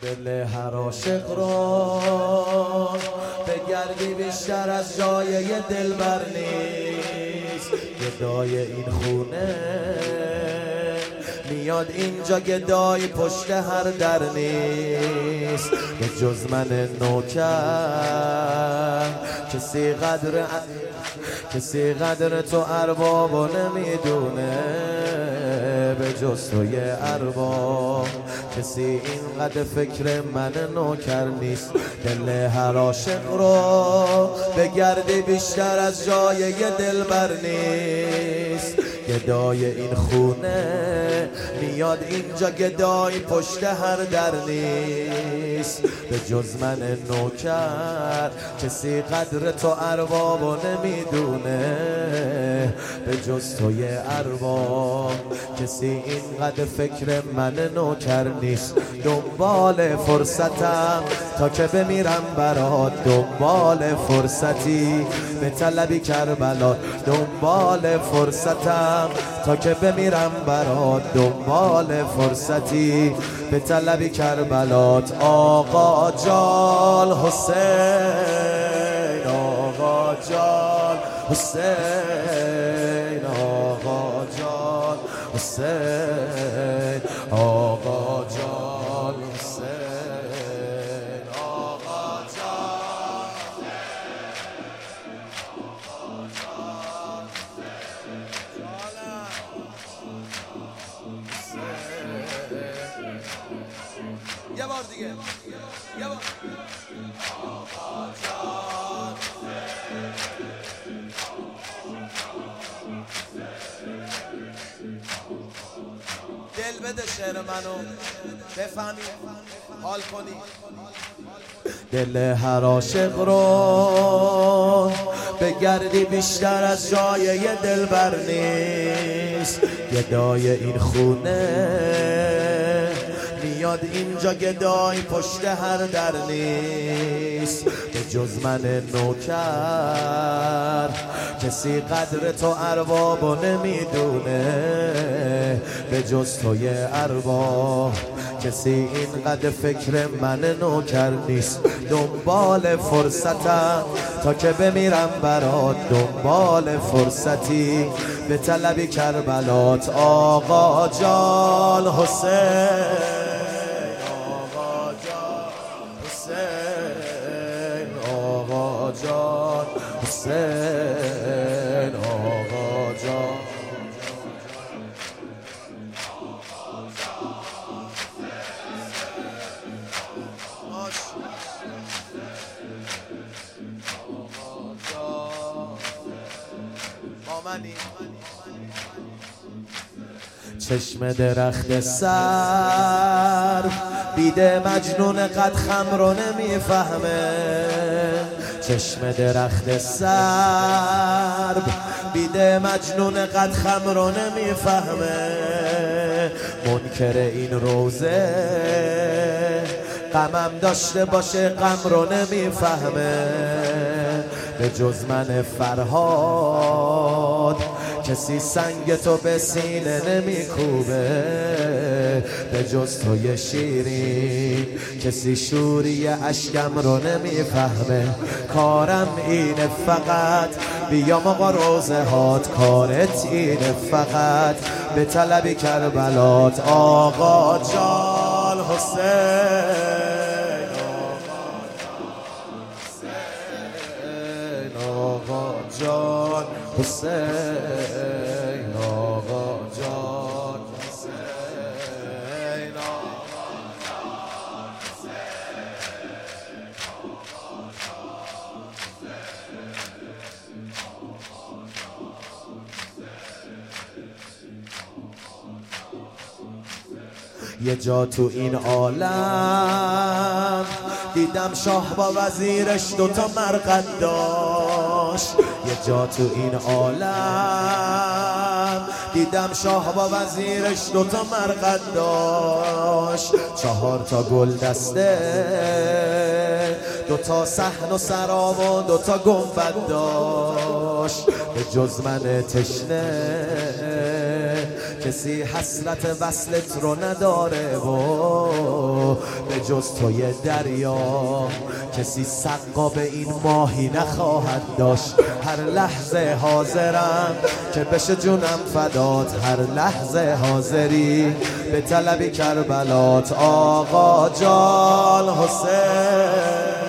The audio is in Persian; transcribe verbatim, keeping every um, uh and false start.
دل هر عاشق را بگردی بیشتر از جای دلبر نیست. گدای این خونه میاد اینجا، گدای پشت هر در نیست. به جز من نوکر کسی قدر کسی قدر تو اربابو نمیدونه. به جز توی ارباب کسی اینقدر فکر من نوکر نیست. دل هر عاشق رو بگردی بیشتر از جای دلبر نیست. گدای این خونه میاد اینجا، گدای پشت هر در نیست. به جز من نوکر کسی قدر تو اربابو نمیدونه. به جز توی ارباب کسی اینقدر فکر من نوکر نیست. دنبال فرصتم تا که بمیرم برات، دنبال فرصتی به طلبی کربلا. دنبال فرصتم تا که بمیرم برات، دنبال فرصتی به طلبی کربلات. آقا جان حسین، آقا جان حسین، آقا جان حسین، آقا جان حسین، آقا جان یه بار دیگه، یه بار. آقا جان دل بده شعر منو بفهمی، حال کنی. دل هر عاشق رو بگردی بیشتر از جای دلبر نیست. گدای این خونه میاد اینجا، گدای پشت هر در نیست. به جز من نوکر کسی قدر تو اربابو نمیدونه. به جز توی ارباب کسی اینقدر فکر من نوکر نیست. دنبال فرصتم تا که بمیرم برات، دنبال فرصتی به طلبی کربلات. آقا جان حسین، آقا جان حسین، آقا جان حسین، آقا جان آمنی. چشم درخت سر بیده مجنون قد خم رو نمیفهمه. چشم درخت سر بیده مجنون قد خم رو نمیفهمه. منکر این روزه غمم داشته باشه، غم رو نمیفهمه. به جز من فرهاد کسی سنگ تو به سینه نمیکوبه. به جز توی شیرین کسی شوری اشکم رو نمیفهمه. کارم اینه فقط بیام آقا روزه هات، کارت اینه فقط به طلبی کربلات. آقا جان حسین، آقا جان حسین، آقا جان حسین، یه جا تو این عالم دیدم شاه با وزیرش دوتا مرقد داشت. یه جا تو این عالم دیدم شاه با وزیرش دوتا مرقد داشت. چهار تا گل دسته، دوتا صحن و سراب و دوتا گنبد داشت. به جز من تشنه کسی حسرت وصلت رو نداره و به جز توی دریا کسی سقا به این ماهی نخواهد داشت. هر لحظه حاضرم که بشه جونم فدات، هر لحظه حاضری به طلبی کربلات آقا جان حسین.